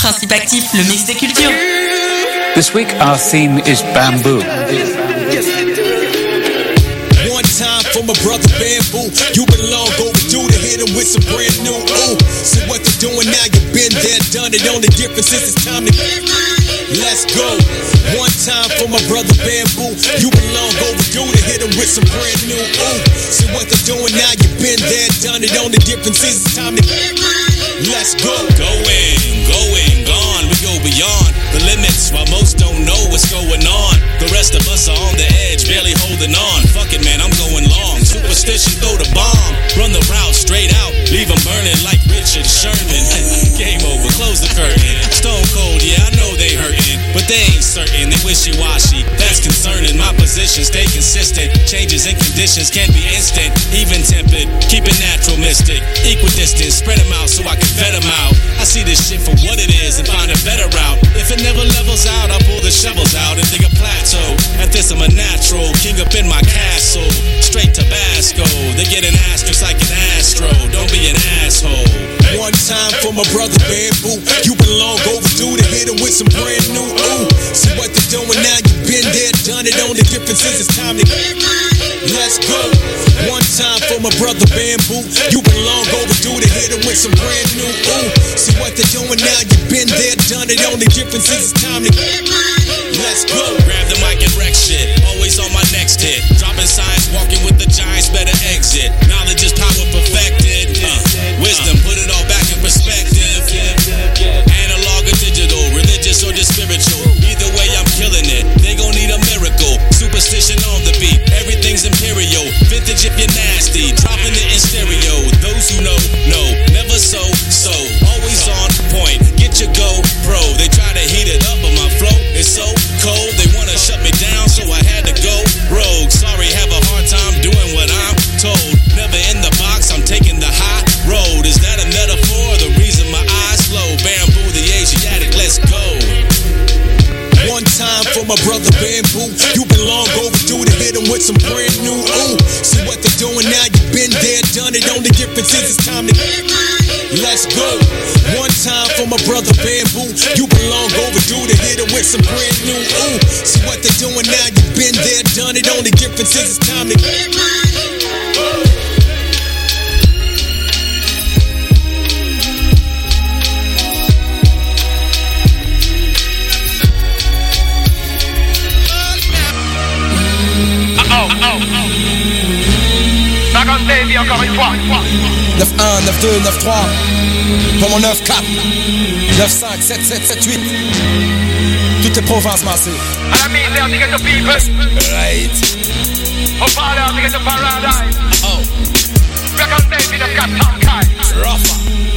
Principe actif, le mix des cultures. This week our theme is bamboo. One time for my brother Bamboo. You been long overdue to hit him with some brand new. Ooh, see what they're doing now. You've been there, done it. Only difference is it's time to. Let's go. One time for my brother Bamboo. You been long overdue to hit him with some brand new. Ooh, see what they're doing now. You've been there, done it. Only difference is it's time to. Let's go. Going, gone. We go beyond the limits while most don't know what's going on. The rest of us are on the edge, barely holding on. Fuck it, man, I'm going long. Superstition, throw the bomb. Run the route straight out. Leave them burning like Richard Sherman. Game over, close the curtain. Stone cold, yeah, I know they hurting, but they ain't certain. They wishy-washy. That's concerning. My position, stay consistent. Changes in conditions can be instant. Even tempered, keep it natural, mystic. Equidistant, spread them out so I can vet them out. I see this shit for what it is and find a better route. If it never levels out, I pull the shovels out and dig a plateau. At this I'm a natural, king up in my castle. Straight Tabasco, they get an asterisk like an astro. Don't be an asshole. One time for my brother Bamboo. You been long overdue to hit him with some brand new. Ooh, see what they're doing now. You've been there, done it. Only difference is it's time to. Let's go. One time for my brother Bamboo. You been long overdue to hit him with some brand new. Ooh, see what they're doing now. You've been there, done it. Only difference is it's time to. Let's go. Grab the mic and wreck shit. Always on my next hit. Dropping signs, walking with the giants, better exit. Knowledge is power perfected. Wisdom, put it all back in perspective. Analog or digital, religious or just spiritual. Either way, I'm killing it. They gon' need a miracle. Superstition on the beat. Everything's imperial. Vintage if you're nasty. Dropping it in stereo. Those who know, know. Never so. Always on point. Get your GoPro. They try to heat it up, but my flow is so cold. They wanna shut me down, so I had to go rogue. Sorry, have a hard time doing what I'm told. Never in the box, I'm taking the high road. Is that a metaphor? The reason my eyes slow. Bamboo, the Asiatic, let's go. One time for my brother Bamboo. You been long overdue to hit him with some brand new. Ooh, see what they're doing now. You've been there, done it. Only difference is it's time to. Let's go. One time for my brother Bamboo. You been long overdue to hit him with some brand new. Ooh, see what they're doing now. You've been there, done it. Only difference is it's time to. Encore une fois 9-1, 9-2, 9-3 pour mon 9-4 9-5, 7-7, 7-8 toutes les provinces massives. I mean, they're to get the people. Right. Oh, father, to get the paradise. Oh. Back on David, I've got some kind. Rafa.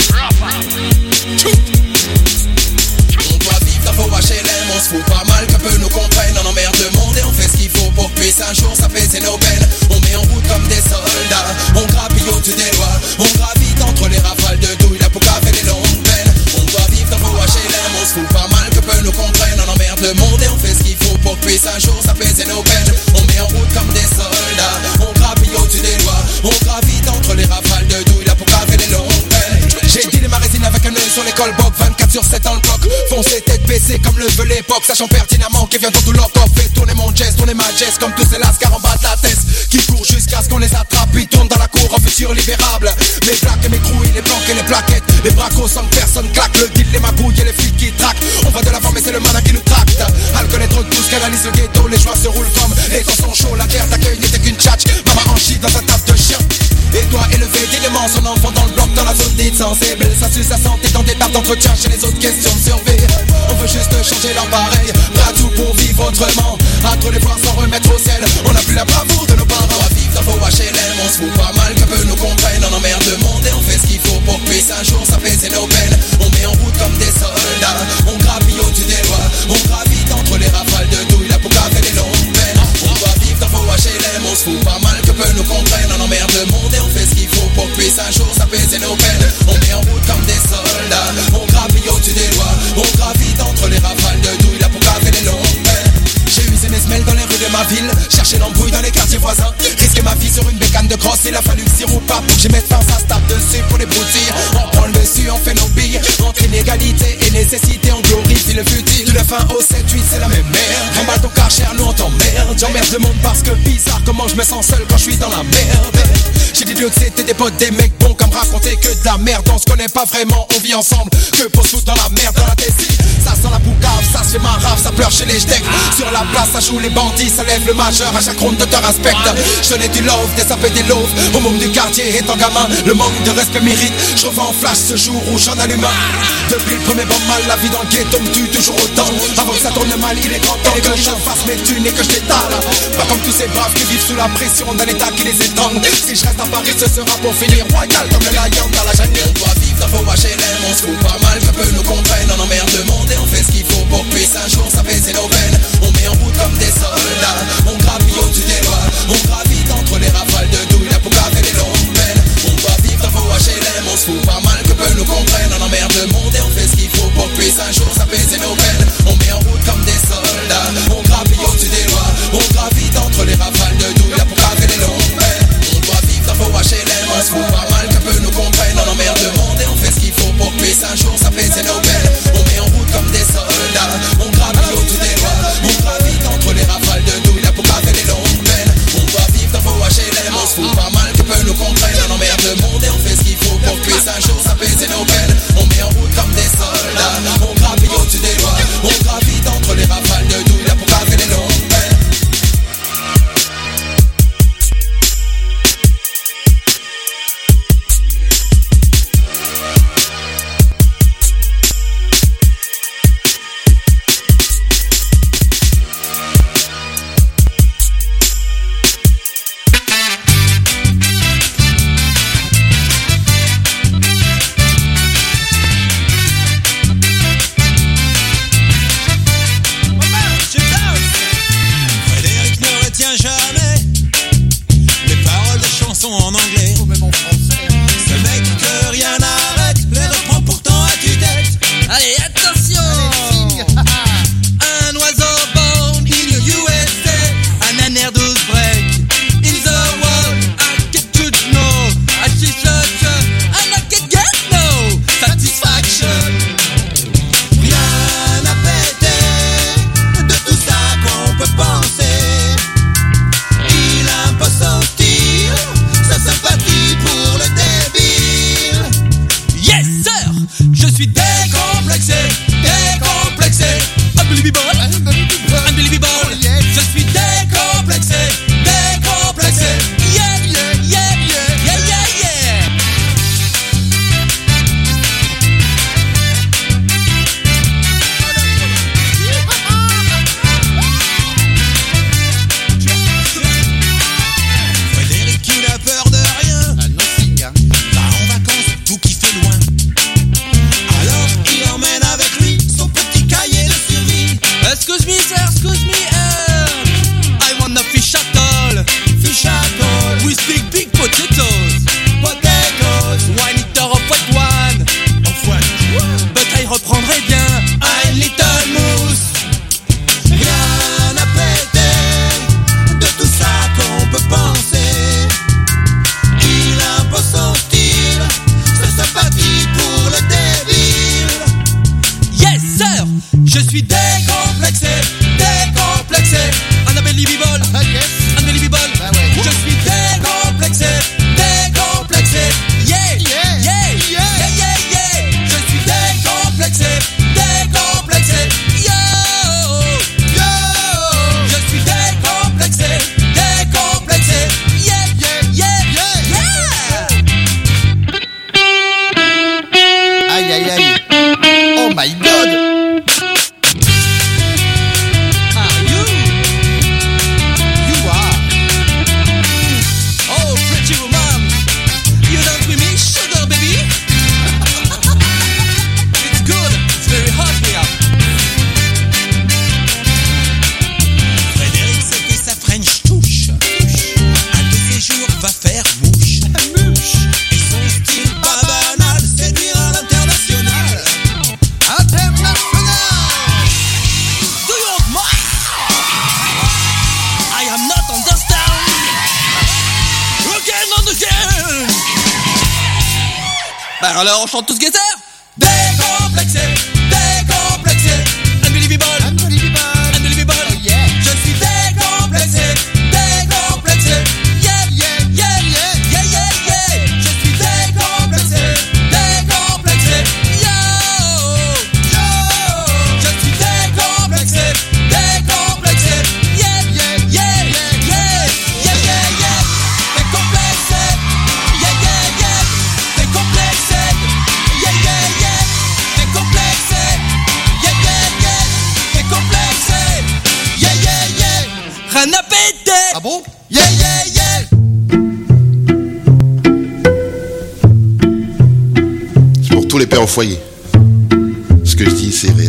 On doit vivre dans vos HLM, on se fout pas mal qu'un peu nous comprennent. On emmerde le monde et on fait ce qu'il faut pour que puisse un jour s'apaiser nos peines. On met en route comme des soldats, on grappille au-dessus des lois. On gravite entre les rafales de douille, la poucave et les longues peines. On doit vivre dans vos HLM, on se fout pas mal que peu nous comprennent. On emmerde le monde et on fait ce qu'il faut pour que puisse un jour s'apaiser nos peines. On met en route comme des soldats, on grappille au-dessus des lois. On gravite entre les rafales de douille, la poucave et les longues peines. J'ai dealé ma résine avec un œil sur l'école Bob, 24/7 dans le bloc. Foncé tête baissée comme le veut l'époque, sachant pertinemment qu'il vient dans tout leur corps. Fait tourner mon jazz, tourner ma jazz comme tous ces lascars en bas de la tête. Qui courent jusqu'à ce qu'on les attrape, ils tournent dans la cour en futur libérable. Mes plaques et mes trouilles, les planques et les plaquettes. Les bracos sans que personne claque, le deal, les magouilles et les flics qui traquent. On va de l'avant mais c'est le malin qui nous tracte. À le connaître tous, canalise le ghetto, les joies se roulent comme les temps sont chauds, la terre d'accueil n'était qu'une tchatch. Maman en chie dans sa tasse de chien. Et doit élever d'éléments son enfant dans le bloc, dans la zone dite sensible. Ça suce sa santé dans des tables d'entretien chez les autres questions de survie. On veut juste changer leur pareil, pas tout pour vivre autrement. À trop les voir s'en remettre au ciel, on a plus la bravoure de nos parents. On va vivre dans vos HLM, on se fout pas mal que peu nous comprennent. On emmerde le monde et on fait ce qu'il faut pour que puisse un jour s'apaiser nos peines. On met en route comme des soldats, on graville au-dessus des lois. On gravite entre les rafales de douille, la poucave et les longues peines. On doit vivre dans vos HLM, on se fout pas mal que peu nous comprennent. On emmerde le monde et on fait ce qu'il faut pour que puisse un jour s'apaiser nos peines. On met en route comme des soldats, on graville au-dessus des lois. On gravite entre les rafales de douille, la poucave et les longues peines. J'ai usé mes semelles dans les rues de ma ville, chercher l'embrouille dans les quartiers voisins. Risquer ma vie sur une bécane de crosse, il a fallu que s'y roule pas pour que j'y mette fin, ça se tape dessus pour les broutilles. On prend le dessus, on fait nos billes, entre inégalité et les nécessité, on glorifie le futile. Du 9-1 au 7-8, c'est la même merde. Remballe ton car cher, nous on t'emmerde. J'emmerde le monde parce que bizarre comment je me sens seul quand je suis dans la merde. J'ai dit que c'était des potes, des mecs bons comme raconter que de la merde. On se connaît pas vraiment, on vit ensemble. Que pour se foutre dans la merde, dans la tessie. Ça sent la boucave, ça se fait marave, ça pleure chez les jdecs. Sur la place, ça joue les bandits, ça lève le majeur. À chaque ronde de te respecte. Je tenais du love, des sapés, des loaves. Au monde du quartier étant gamin, le manque de respect mérite. Je revois en flash ce jour où j'en allume un. Depuis le premier bon mal, la vie dans le ghetto me tue toujours autant. Avant que ça tourne mal, il est grand temps que je fasse mes thunes et que je l'étale. Pas comme tous ces braves qui vivent sous la pression d'un état qui les étend. Si je reste à Paris, ce sera pour finir royal comme le lion dans la jungle. On doit vivre dans vos HLM, on se fout pas mal que peu nous comprennent. On emmerde le monde et on fait ce qu'il faut pour que puisse un jour s'apaiser nos peines. On met en route comme des soldats, on gravit au-dessus des lois. On gravite entre les rafales de douille, la poucave et les longues peines. On doit vivre dans vos HLM, on se fout pas mal que peu nous comprennent. On emmerde le monde et on fait ce qu'il faut pour que puisse un jour s'apaiser nos peines. On met en route comme des soldats, on gravit au-dessus des lois. On gravite entre les rafales de douille, la poucave et les longues peines. On doit vivre dans vos HLM, on se fout pas mal que peu nous comprennent. On emmerde le monde et on fait ce qu'il faut pour que puisse un jour s'apaiser nos peines. On met en route comme des soldats, on gravit au-dessus des lois. On gravite entre les rafales de douille, la poucave et les longues peines. On doit vivre dans vos HLM, on se fout pas mal que peu nous comprennent. On emmerde le monde et on fait ce qu'il faut pour que puisse un jour s'apaiser nos peines. On met en route comme des soldats, on gravit au-dessus des lois. On gravite entre les rafales de douille, la poucave et les longues peines. En anglais, ou même en français. Ce mec que rien n'arrête, les reprend pourtant à tue-tête. Allez, attention. Un oiseau born in the USA, an anerdose break in the world. I get to know, I see such and I can get no satisfaction. Rien à péter de tout ça qu'on peut penser. Il impose son style, sa sympathie pour le débile. Yes sir, je suis décomplexé, décomplexé. Unbelievable, unbelievable. Je suis décomplexé, décomplexé. Yeah, yeah, yeah, yeah, yeah, yeah, yeah. Frédéric, il a peur de rien. Va en vacances, tout qui fait loin. Alors il emmène avec lui son petit cahier de survie. Excuse me sir, excuse me. I want a fish atoll. Fish atoll, We speak big potatoes. potatoes, 1 liter of white wine. But I reprendrai bien un little mousse. Rien à péter de tout ça qu'on peut penser. Il impose son style, sa sympathie pour le débile. Yes sir, je suis décomplexé, décomplexé. Unbelievable, unbelievable. Je suis décomplexé, décomplexé. Yeah, yeah, yeah, yeah, yeah, yeah. Je suis décomplexé, décomplexé. Yo, yo. Je suis décomplexé, décomplexé. Yeah, yeah, yeah, yeah. Aïe aïe aïe. Oh my god. Are you? You are. Oh, pretty woman. You dance with me, sugar baby? It's good. It's very hot here. Frédéric sait que sa French touche. Un de ces jours va faire mouche. Et son style pas banal, séduire à l'international. Do you want more? I am not understand. Again and again. Bah alors on chante tous guetteur. Décomplexé, décomplexé. les pères au foyer. Ce que je dis, c'est réel.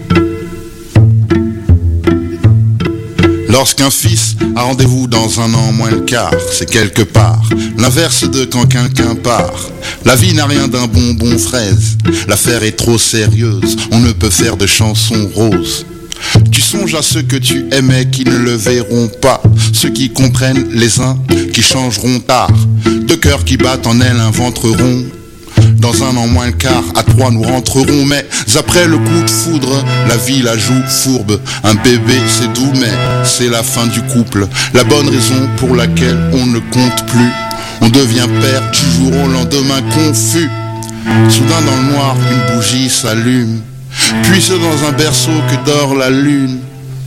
Lorsqu'un fils a rendez-vous dans un an moins le quart, c'est quelque part l'inverse de quand quelqu'un part. La vie n'a rien d'un bonbon fraise, l'affaire est trop sérieuse, on ne peut faire de chansons roses. Tu songes à ceux que tu aimais qui ne le verront pas, ceux qui comprennent les uns qui changeront tard, deux cœurs qui battent en elles un ventre rond. Dans un an moins le quart, à 3 nous rentrerons, mais après le coup de foudre, la vie la joue fourbe. Un bébé c'est doux mais c'est la fin du couple, la bonne raison pour laquelle on ne compte plus. On devient père du jour au lendemain confus. Soudain dans le noir, une bougie s'allume, puis c'est dans un berceau que dort la lune.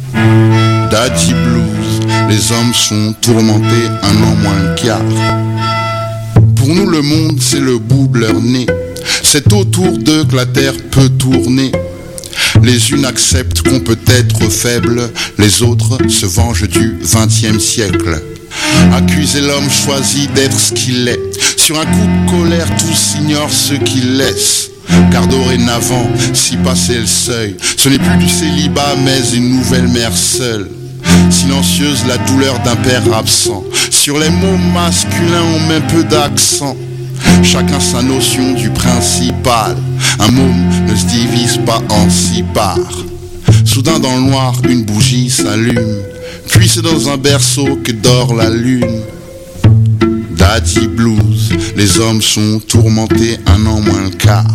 Daddy Blues, les hommes sont tourmentés, un an moins le quart. Pour nous le monde c'est le bout de leur nez, c'est autour d'eux que la terre peut tourner. Les unes acceptent qu'on peut être faible, les autres se vengent du 20e siècle. Accuser l'homme choisit d'être ce qu'il est, sur un coup de colère tous ignorent ce qu'il laisse. Car dorénavant, si passer le seuil, ce n'est plus du célibat mais une nouvelle mère seule. Silencieuse la douleur d'un père absent, sur les mots masculins on met peu d'accent. Chacun sa notion du principal, un môme ne se divise pas en 6 parts. Soudain dans le noir une bougie s'allume, puis c'est dans un berceau que dort la lune. Daddy Blues, les hommes sont tourmentés, un an moins le quart.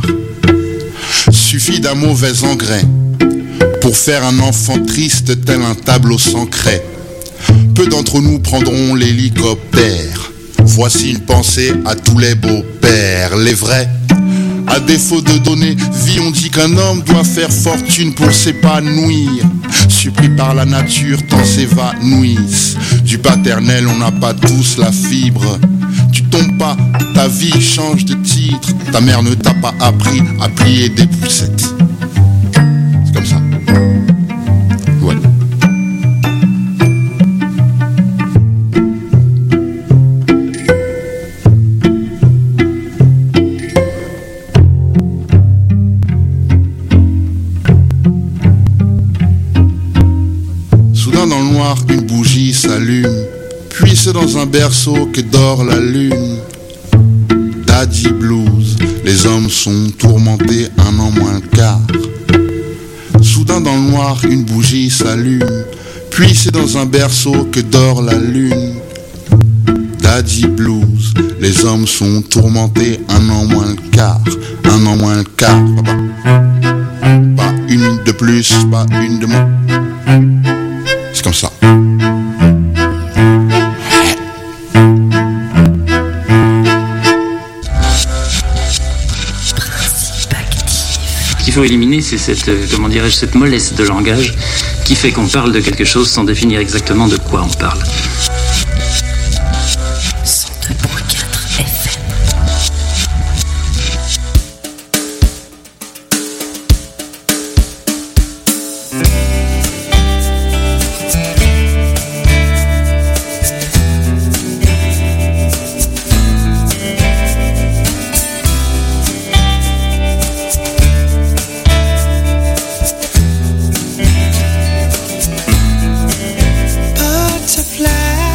Suffit d'un mauvais engrais pour faire un enfant triste tel un tableau sans craie. Peu d'entre nous prendront l'hélicoptère. Voici une pensée à tous les beaux-pères, les vrais. À défaut de donner vie, on dit qu'un homme doit faire fortune pour s'épanouir. Surpris par la nature, tant s'évanouissent. Du paternel, on n'a pas tous la fibre. Tu tombes pas, ta vie change de titre. Ta mère ne t'a pas appris à plier des poussettes. C'est comme ça. Ouais. Soudain dans le noir, une bougie s'allume, puis c'est dans un berceau que dort la lune. Daddy Blues, les hommes sont tourmentés, un an moins le quart. Soudain dans le noir, une bougie s'allume, puis c'est dans un berceau que dort la lune. Daddy Blues, les hommes sont tourmentés, un an moins le quart. Un an moins le quart, pas une minute de plus, pas une de moins. C'est comme ça. Ce qu'il faut éliminer, c'est cette, comment dirais-je, cette mollesse de langage qui fait qu'on parle de quelque chose sans définir exactement de quoi on parle. 102.4 FM. Butterfly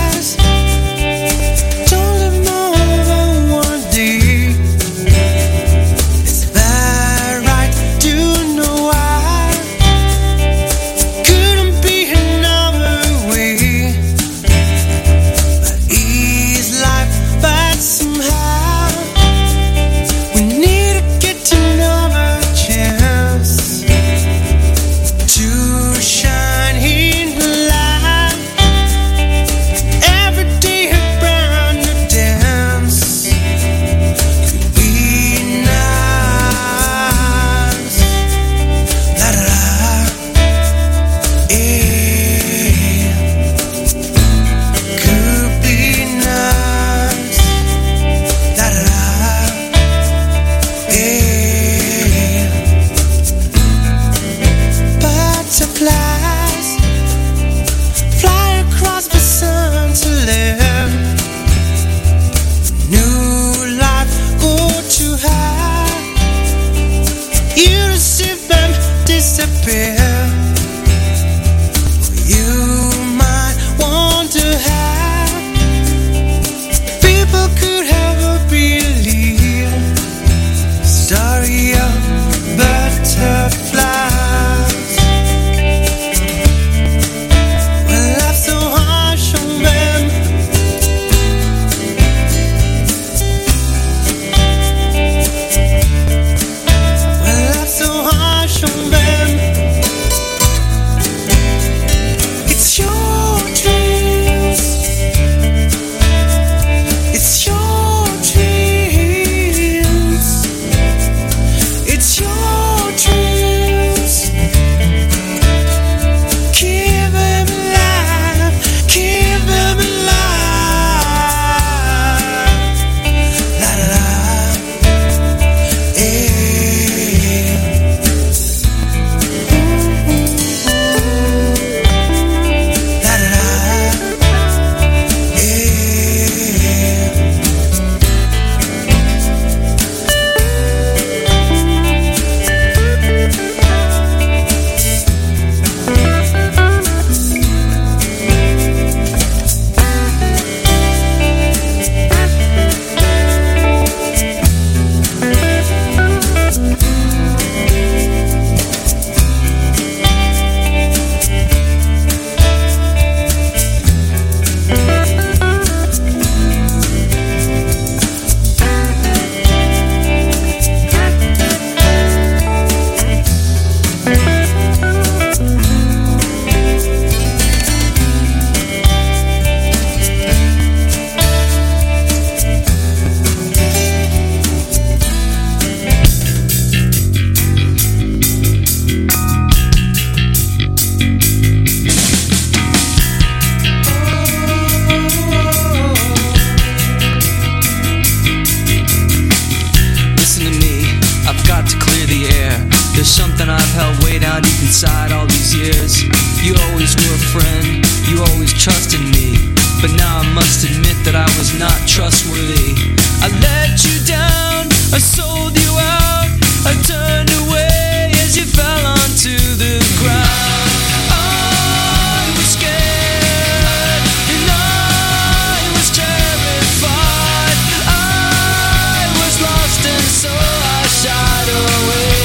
fear you might want to have. People could ever believe the story of butterflies. When life's so harsh on them, when life's so harsh on them, it's your dreams, it's your dreams, it's your dreams. Keep them alive, keep them alive. La la la, eh. La la la, eh. Listen to me, I've got to clear the air. There's something I've held way down deep inside all these years. You always were a friend, you always trusted me. But now I must admit that I was not trustworthy. I let you down, I sold you out, I turned away as you fell onto the ground. I was scared and I was terrified. I was lost and so I shied away.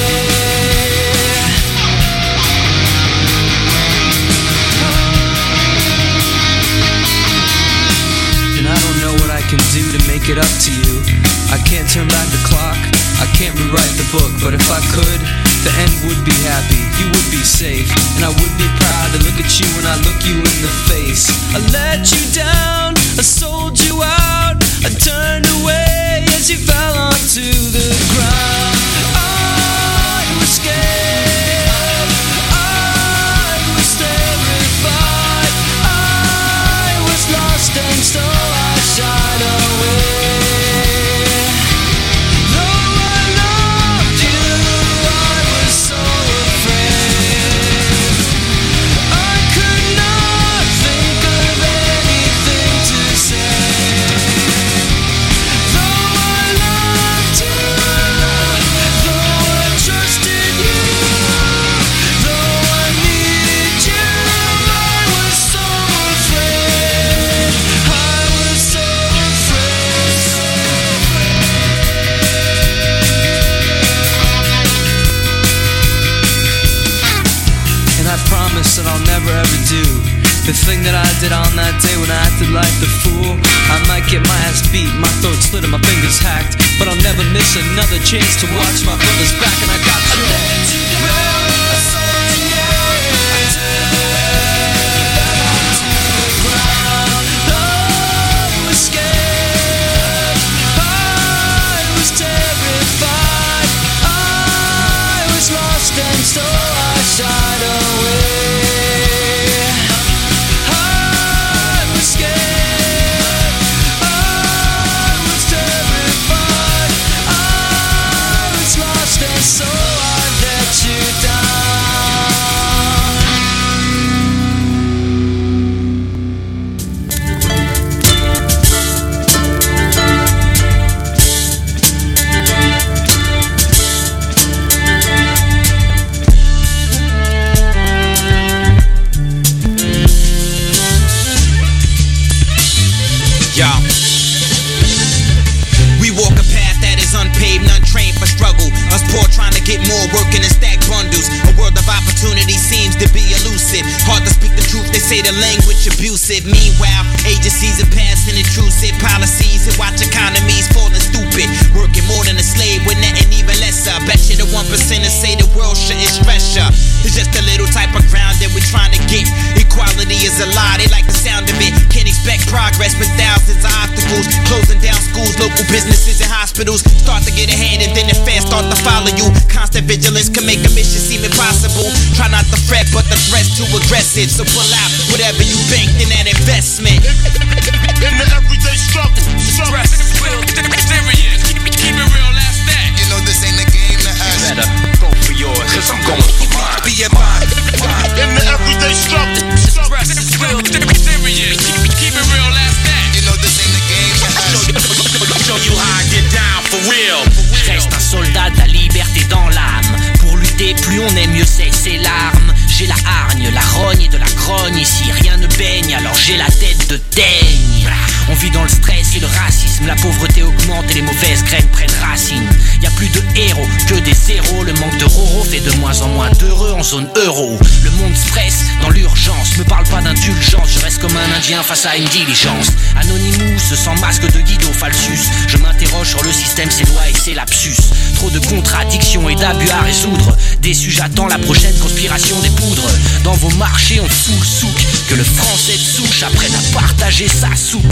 And I don't know what I can do to make it up to you. I can't turn back the clock, I can't rewrite the book. But if I could, the end would be happy, you would be safe, and I would be proud to look at you when I look you in the face. I let you down, I sold you out, I turned away as you fell onto the ground. I was scared, I was terrified, I was lost and so I shied away. Though I loved you, I was so afraid. I could not think of anything to say. Though I loved you, though I trusted you, though I needed you, I was so afraid. I was so afraid. And I promise that I'll never ever do the thing that I did on that day when I acted like the fool. I might get my ass beat, my throat slit and my fingers hacked, but I'll never miss another chance to watch my brother's back. And I got to let you down, I sold you out, I turned to the ground. I was scared, I was terrified, I was lost and so I shied away. I was scared, I was terrified, I was lost and so I let you down. of opportunity seems to be elusive. Hard to speak the truth, they say the language abusive. Meanwhile, agencies are passing intrusive policies and watch economies falling stupid. Working more than a slave with nothing even lesser. Bet you the 1%ers say the world shouldn't stress ya. It's just a little type of ground that we're trying to get. Equality is a lie, they like the sound of it. Can't expect progress with thousands of obstacles. Closing down schools, local businesses and hospitals. Start to get ahead and then the fans start to follow you. Constant vigilance can make a mission seem impossible. Try not to fret, but the threat's too aggressive. So pull out whatever you banked in that investment. In the everyday struggle, stress is real, serious. Keep it real, that's that. You know this ain't a game to us. You better go for yours, cause I'm going for mine. Be a mind. In the everyday struggle, stress is real, serious. Keep it real, that's that. You know this ain't a game to us. Show you how I get down for real. Reste un soldat de la liberté dans l'âme. Pour lutter, plus on est, mieux c'est l'arme. J'ai la hargne, la rogne et de la grogne. Ici rien ne baigne, alors j'ai la tête de daigne. On vit dans le stress et le racisme. La pauvreté augmente et les mauvaises graines prennent racine. Y a plus de héros que des zéros. Le manque de roro fait de moins en moins d'heureux en zone euro. Le monde stresse dans l'urgence. Me parle pas d'indulgence, je reste comme un indien face à une diligence. Anonymous, sans masque de Guido Falsus. Je m'interroge sur le système, ses lois et ses lapsus. Trop de contradictions et d'abus à résoudre. Déçu, j'attends la prochaine conspiration des poudres. Dans vos marchés, on fout le souk. Que le français de souche apprenne à partager sa soupe.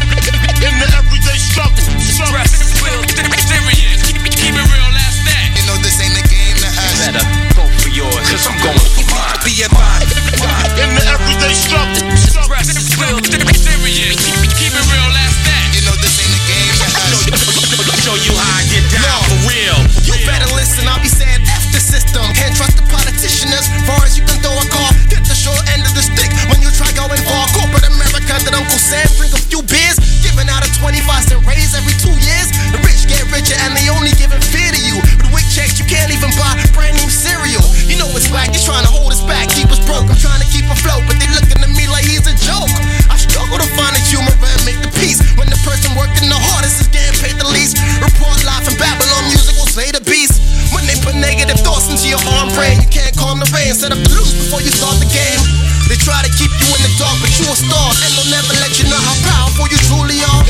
In the everyday struggle, stress is real, serious. Keep it real, that's that. You know this ain't a game to us. You better go for yours, cause I'm going for mine. Be a mind. In the everyday struggle, stress is real, serious. Keep it real, that's that. You know this ain't a game to us. Show you how I get down for real. You better listen, I'll be saying F the system. Can't trust the politicians. Far as you can throw a car, get the short end of the stick. When you try going far, corporate America that Uncle Sam drink a few beers. Giving out a 25-cent raise every 2 years. The rich get richer and they only giving fear to you. With WIC checks, you can't even buy brand new cereal. You know it's whack, he's trying to hold us back, keep us broke. I'm trying to keep afloat, but they looking at me like he's a joke. I struggle to find the humor and make the peace. When the person working the hardest is getting paid the least. Report live from Babylon, music will slay the beast. When they put negative thoughts into your arm brain, you can't calm the rain, set up to lose before you start the game. They try to keep you in the dark, but you a star, and they'll never let you know how powerful you truly are.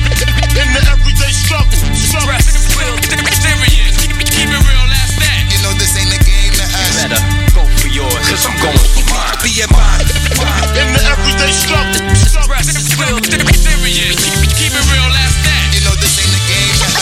In the everyday struggle, stress is real, serious. Keep it real, that's that. You know this ain't a game to us. You better go for yours, cause I'm going for mine. Be a mind. In the everyday struggle, stress is real, serious. Keep it real, that's that. You know this ain't a game to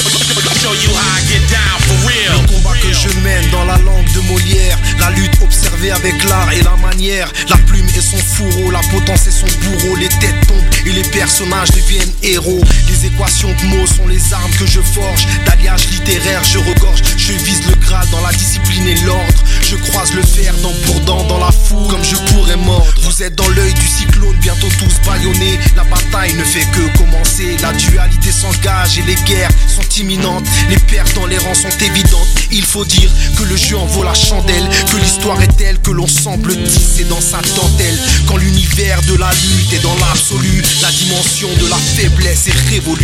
us. Show you how I get down for real. Le combat que je mène dans la langue de Molière, la lutte observée avec l'art et la manière. La plume et son fourreau, la potence et son bourreau. Les têtes tombent et les personnages deviennent héros. Les équations de mots sont les armes que je forge. D'alliage littéraire, je regorge. Je vise le Graal dans la discipline et l'ordre. Je croise le fer dent pour dent dans la foule, comme je pourrais mordre. Vous êtes dans l'œil du cyclone, bientôt tous bâillonnés. La bataille ne fait que commencer. La dualité s'engage et les guerres sont imminentes. Les pertes dans les rangs sont évidentes. Il faut dire que le jeu en vaut la chandelle, que l'histoire est telle que l'on semble tisser dans sa dentelle. Quand l'univers de la lutte est dans l'absolu, la dimension de la faiblesse est révolue.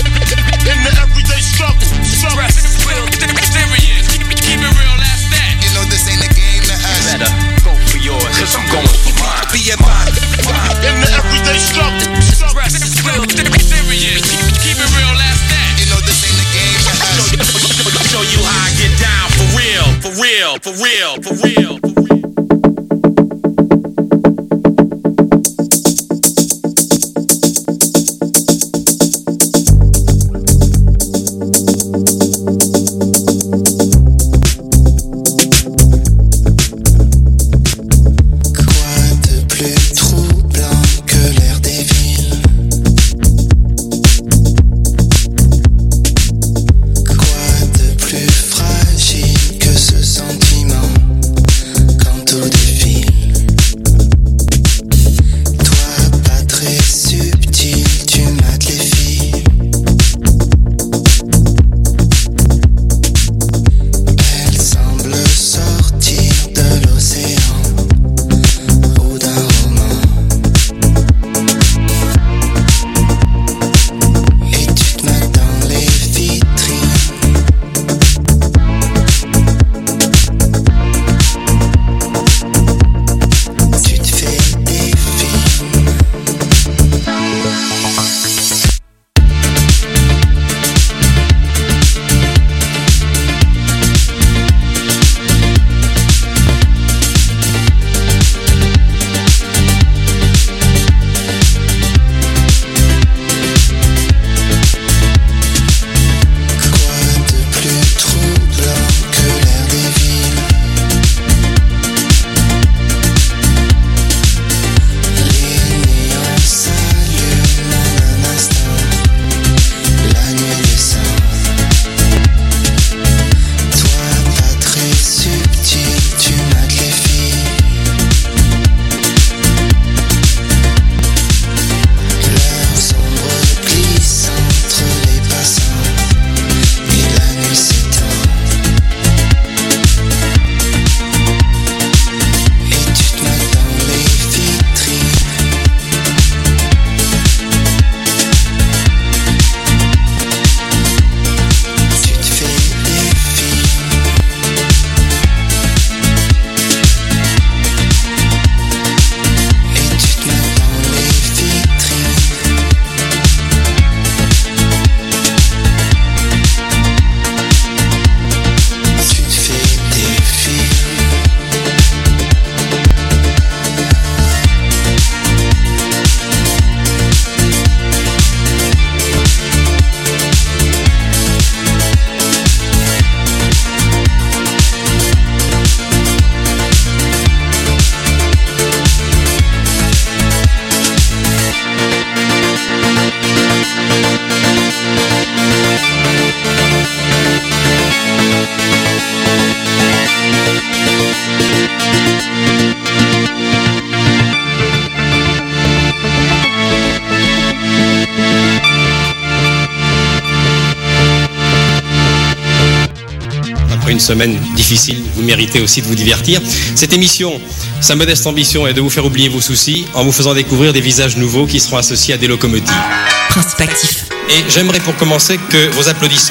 In the everyday struggle, stress is real, serious. Keep it real, that's that. You know this ain't a game to us. You better go for yours, cause I'm going for mine. Be a mind. In the everyday struggle, stress is real, serious. Keep it real, that's that. You know this ain't a game to us. Show you how I get down for real, for real, for real, for real, for real. Quoi de plus fragile que ce sentiment après une semaine difficile, vous méritez aussi de vous divertir. Cette émission, sa modeste ambition est de vous faire oublier vos soucis en vous faisant découvrir des visages nouveaux qui seront associés à des locomotives. Principe actif. Et j'aimerais pour commencer que vos applaudissements